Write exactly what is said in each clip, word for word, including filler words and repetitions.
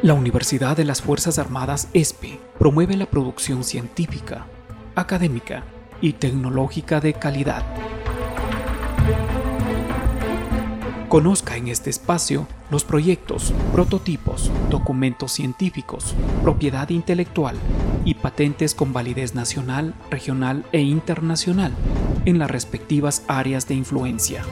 La Universidad de las Fuerzas Armadas E S P E promueve la producción científica, académica y tecnológica de calidad. Conozca en este espacio los proyectos, prototipos, documentos científicos, propiedad intelectual y patentes con validez nacional, regional e internacional en las respectivas áreas de influencia.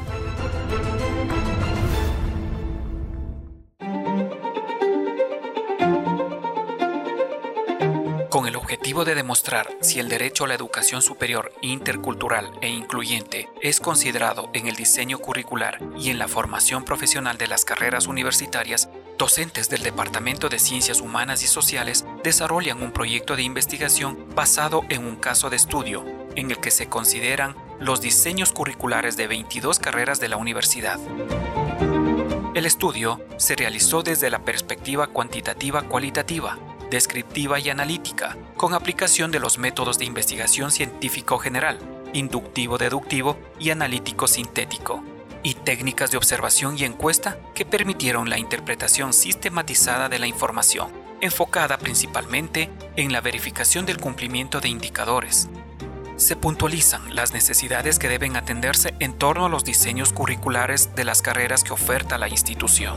Con el objetivo de demostrar si el derecho a la educación superior intercultural e incluyente es considerado en el diseño curricular y en la formación profesional de las carreras universitarias, docentes del Departamento de Ciencias Humanas y Sociales desarrollan un proyecto de investigación basado en un caso de estudio, en el que se consideran los diseños curriculares de veintidós carreras de la universidad. El estudio se realizó desde la perspectiva cuantitativa-cualitativa, descriptiva y analítica, con aplicación de los métodos de investigación científico general, inductivo-deductivo y analítico-sintético, y técnicas de observación y encuesta que permitieron la interpretación sistematizada de la información, enfocada principalmente en la verificación del cumplimiento de indicadores. Se puntualizan las necesidades que deben atenderse en torno a los diseños curriculares de las carreras que oferta la institución.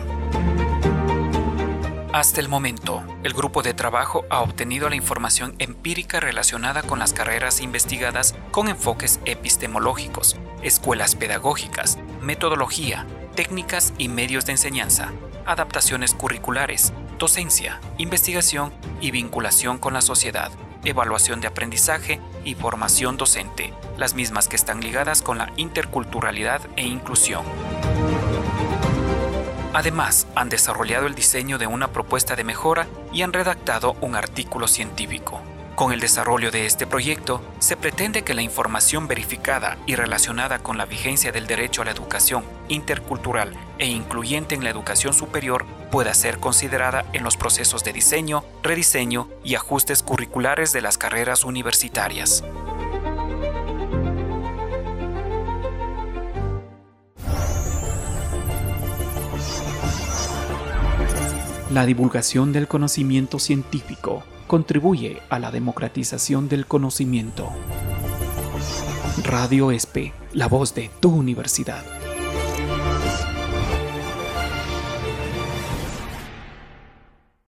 Hasta el momento, el grupo de trabajo ha obtenido la información empírica relacionada con las carreras investigadas con enfoques epistemológicos, escuelas pedagógicas, metodología, técnicas y medios de enseñanza, adaptaciones curriculares, docencia, investigación y vinculación con la sociedad, evaluación de aprendizaje y formación docente, las mismas que están ligadas con la interculturalidad e inclusión. Además, han desarrollado el diseño de una propuesta de mejora y han redactado un artículo científico. Con el desarrollo de este proyecto, se pretende que la información verificada y relacionada con la vigencia del derecho a la educación intercultural e incluyente en la educación superior pueda ser considerada en los procesos de diseño, rediseño y ajustes curriculares de las carreras universitarias. La divulgación del conocimiento científico contribuye a la democratización del conocimiento. Radio E S P E, la voz de tu universidad.